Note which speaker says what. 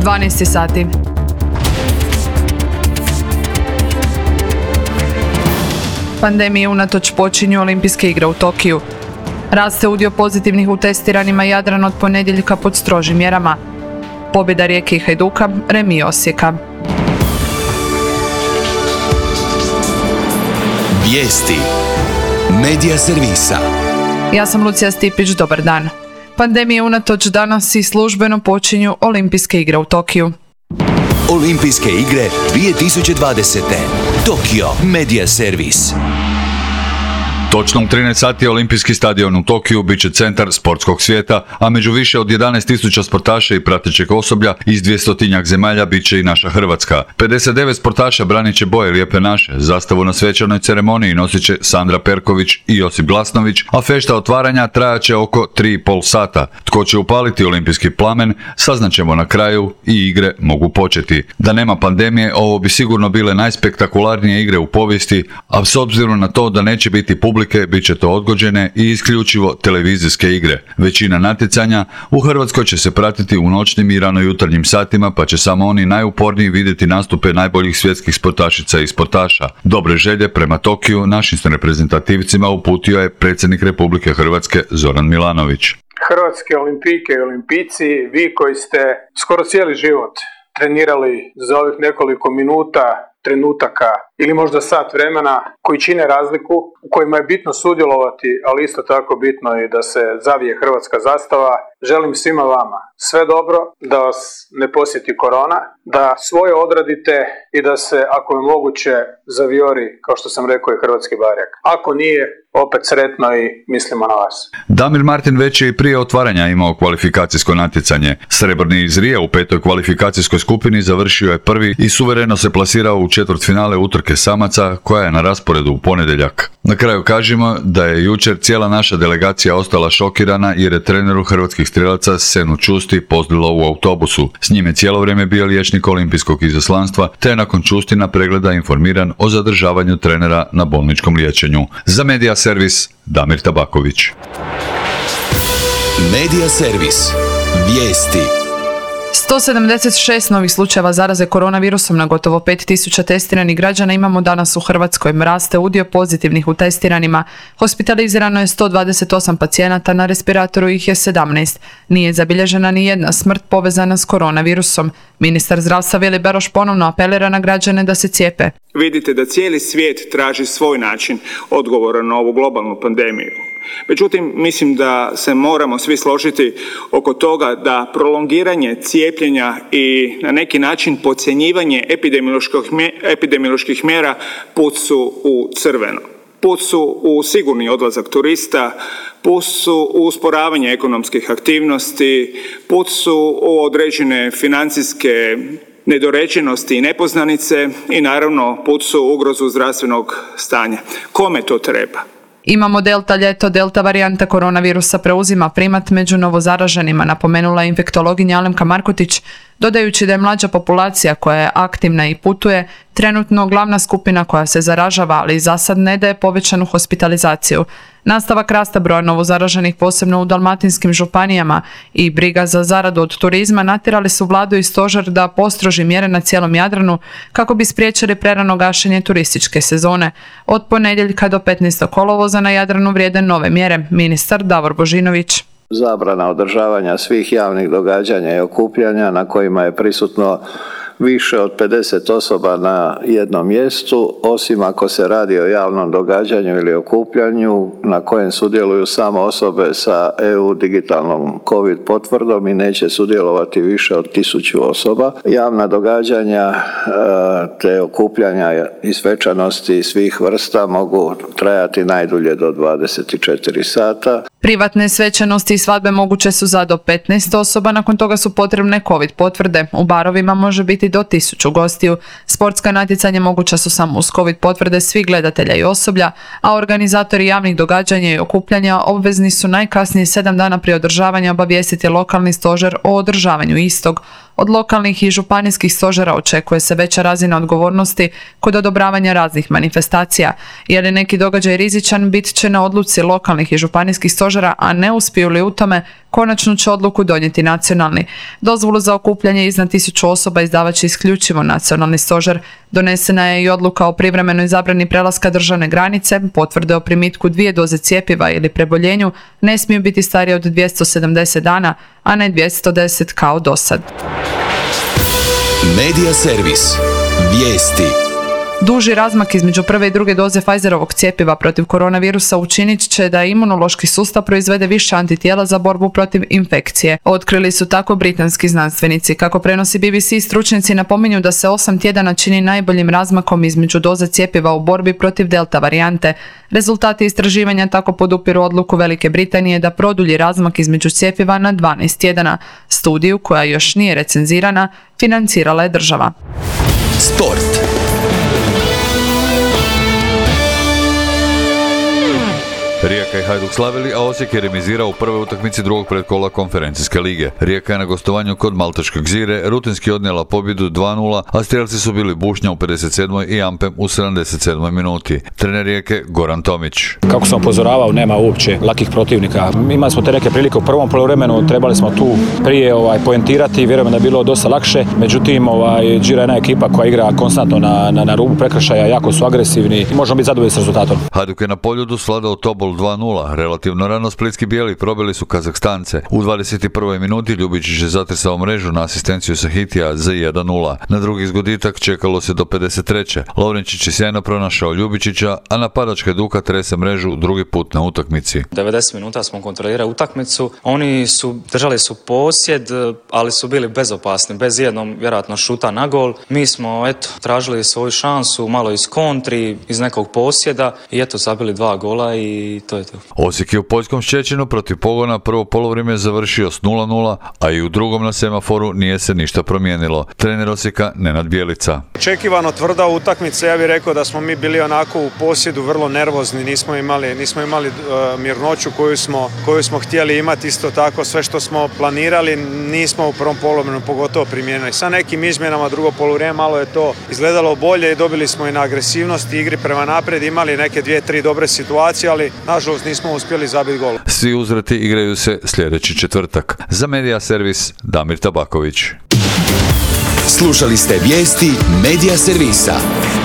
Speaker 1: 12 sati. Pandemije unatoč počinju Olimpijske igre u Tokiju. Raste udio pozitivnih u testiranima Jadran od ponedjeljka pod strožim mjerama. Pobjeda Rijeke i Hajduka, remi Osijeka.
Speaker 2: Vijesti. Medija servisa.
Speaker 1: Ja sam Lucija Stipić, dobar dan. Pandemije unatoč danas i službeno počinju Olimpijske igre u Tokiju.
Speaker 2: Olimpijske igre 2020. Tokio Medija servis.
Speaker 3: Točno u 13 sati Olimpijski stadion u Tokiju bit će centar sportskog svijeta, a među više od 11.000 sportaša i pratećeg osoblja iz 200 zemalja bit će i naša Hrvatska. 59 sportaša branit će boje lijepe naše. Zastavu na svečanoj ceremoniji nosit će Sandra Perković i Josip Glasnović, a fešta otvaranja trajat će oko 3,5 sata. Tko će upaliti olimpijski plamen, saznaćemo na kraju i igre mogu početi. Da nema pandemije, ovo bi sigurno bile najspektakularnije igre u povijesti, a s obzirom na to da neće biti publike, bit će to odgođene i isključivo televizijske igre. Većina natjecanja u Hrvatskoj će se pratiti u noćnim i ranojutarnjim satima, pa će samo oni najuporniji vidjeti nastupe najboljih svjetskih sportašica i sportaša. Dobre želje prema Tokiju našim reprezentativcima uputio je predsjednik Republike Hrvatske Zoran Milanović.
Speaker 4: Hrvatske olimpijke i olimpijci, vi koji ste skoro cijeli život trenirali za ovih nekoliko trenutaka ili možda sat vremena koji čine razliku, u kojima je bitno sudjelovati, ali isto tako bitno i da se zavije hrvatska zastava. Želim svima vama sve dobro, da vas ne posjeti korona, da svoje odradite i da se, ako je moguće, zavijori, kao što sam rekao, i hrvatski barjak. Ako nije, opet sretno i mislimo na vas.
Speaker 3: Damir Martin već je i prije otvaranja imao kvalifikacijsko natjecanje. Srebrni iz Rija u 5. kvalifikacijskoj skupini završio je prvi i suvereno se plasirao u četvrtfinale utrke samaca koja je na rasporedu u ponedjeljak. Na kraju kažemo da je jučer cijela naša delegacija ostala šokirana jer je treneru hrvatskih strijelaca Senu Čusti pozlilo u autobusu. S njim je cijelo vrijeme bio liječnik olimpijskog izaslanstva te je nakon Čustina pregleda informiran o zadržavanju trenera na bolničkom liječenju. Za Medija servis Damir Tabaković.
Speaker 2: Medija servis. Vijesti.
Speaker 1: 176 novih slučajeva zaraze koronavirusom na gotovo 5000 testiranih građana imamo danas u Hrvatskoj. Raste udio pozitivnih u testiranima. Hospitalizirano je 128 pacijenata, na respiratoru ih je 17. Nije zabilježena ni jedna smrt povezana s koronavirusom. Ministar zdravstva Vili Beroš ponovno apelira na građane da se cijepe.
Speaker 5: Vidite da cijeli svijet traži svoj način odgovora na ovu globalnu pandemiju. Međutim, mislim da se moramo svi složiti oko toga da prolongiranje cijepljenja i na neki način podcjenjivanje epidemioloških mjera put su u crveno. Put su u sigurni odlazak turista, put su u usporavanje ekonomskih aktivnosti, put su u određene financijske nedorečenosti i nepoznanice i naravno put su u ugrozu zdravstvenog stanja. Kome to treba?
Speaker 1: Imamo delta ljeto, delta varijanta koronavirusa preuzima primat među novozaraženima, napomenula infektologinja Alemka Markotić, dodajući da je mlađa populacija koja je aktivna i putuje trenutno glavna skupina koja se zaražava, ali za sad ne daje povećanu hospitalizaciju. Nastavak rasta broja novozaraženih, posebno u dalmatinskim županijama, i briga za zaradu od turizma natjerali su vladu i stožer da postroži mjere na cijelom Jadranu kako bi spriječili prerano gašenje turističke sezone. Od ponedjeljka do 15. kolovoza na Jadranu vrijede nove mjere. Ministar Davor Božinović.
Speaker 6: Zabrana održavanja svih javnih događanja i okupljanja na kojima je prisutno više od 50 osoba na jednom mjestu, osim ako se radi o javnom događanju ili okupljanju na kojem sudjeluju samo osobe sa EU digitalnom COVID potvrdom i neće sudjelovati više od 1000 osoba. Javna događanja te okupljanja i svečanosti svih vrsta mogu trajati najdulje do 24 sata.
Speaker 1: Privatne svečanosti i svadbe moguće su za do 15 osoba, nakon toga su potrebne COVID potvrde. U barovima može biti do 1000 gostiju. Sportska natjecanja moguća su samo uz COVID potvrde svih gledatelja i osoblja, a organizatori javnih događanja i okupljanja obvezni su najkasnije 7 dana prije održavanja obavijestiti lokalni stožer o održavanju istog. Od lokalnih i županijskih stožera očekuje se veća razina odgovornosti kod odobravanja raznih manifestacija. Je li neki događaj rizičan, bit će na odluci lokalnih i županijskih stožera, a ne uspiju li u tome, konačnu će odluku donijeti nacionalni. Dozvolu za okupljanje iznad 1000 osoba izdavat će isključivo nacionalni stožer. Donesena je i odluka o privremenoj zabrani prelaska državne granice, potvrde o primitku 2 doze cjepiva ili preboljenju ne smiju biti starije od 270 dana, a ne 210 kao dosad.
Speaker 2: Medija servis. Vijesti.
Speaker 1: Duži razmak između prve i druge doze Pfizerovog cjepiva protiv koronavirusa učinit će da imunološki sustav proizvede više antitijela za borbu protiv infekcije. Otkrili su tako britanski znanstvenici. Kako prenosi BBC, stručnjaci napominju da se 8 tjedana čini najboljim razmakom između doza cjepiva u borbi protiv delta varijante. Rezultati istraživanja tako podupiru odluku Velike Britanije da produlji razmak između cjepiva na 12 tjedana. Studiju, koja još nije recenzirana, financirala je država.
Speaker 2: Sport.
Speaker 3: Rijeka i Hajduk slavili, a Osijek je remizirao u prvoj utakmici drugog predkola konferencijske lige. Rijeka je na gostovanju kod malteškog Zire rutinski odnijela pobjedu 2:0, a strijelci su bili Bušnja u 57. i Ampem u 77. minuti. Trener Rijeke Goran Tomić.
Speaker 7: Kako sam upozoravao, nema uopće lakih protivnika. Imali smo te neke prilike u prvom poluvremenu, trebali smo tu prije poentirati, vjerujem da je bilo dosta lakše. Međutim, Đira je jedna ekipa koja igra konstantno na rubu prekršaja, jako su agresivni i možemo biti zadovoljni s rezultatom.
Speaker 3: Hajduk je na Poljudu svladao Tobol 2:0. Relativno rano splitski bijeli probili su Kazahstance. U 21. minuti Ljubičić je zatresao mrežu na asistenciju Sahitija za 1:0. Na drugi zgoditak čekalo se do 53. Lovrenčić je sjajno pronašao Ljubičića, a napadač Hajduka trese mrežu drugi put na utakmici.
Speaker 8: 90 minuta smo kontrolirali utakmicu. Oni su držali posjed, ali su bili bezopasni, bez jednom vjerojatno šuta na gol. Mi smo tražili svoju šansu malo iz kontri, iz nekog posjeda i zabili 2 gola i to je to.
Speaker 3: Osijek je u poljskom Ščećinu protiv Pogona prvo polovrijeme završio s 0:0, a i u drugom na semaforu nije se ništa promijenilo. Trener Osijeka Nenad Bjelica.
Speaker 9: Očekivano tvrda utakmica, ja bih rekao da smo mi bili onako u posjedu vrlo nervozni, nismo imali mirnoću koju smo htjeli imati, isto tako sve što smo planirali nismo u prvom poluvremenu pogotovo primijenili. Sa nekim izmjenama drugo poluvrijeme malo je to izgledalo bolje i dobili smo i na agresivnosti, igri prema naprijed, imali neke 2-3 dobre situacije, ali nažalost nismo uspjeli zabiti gol.
Speaker 3: Svi uzvrati igraju se sljedeći četvrtak. Za Medija servis Damir Tabaković.
Speaker 2: Slušali ste vijesti Medija servisa.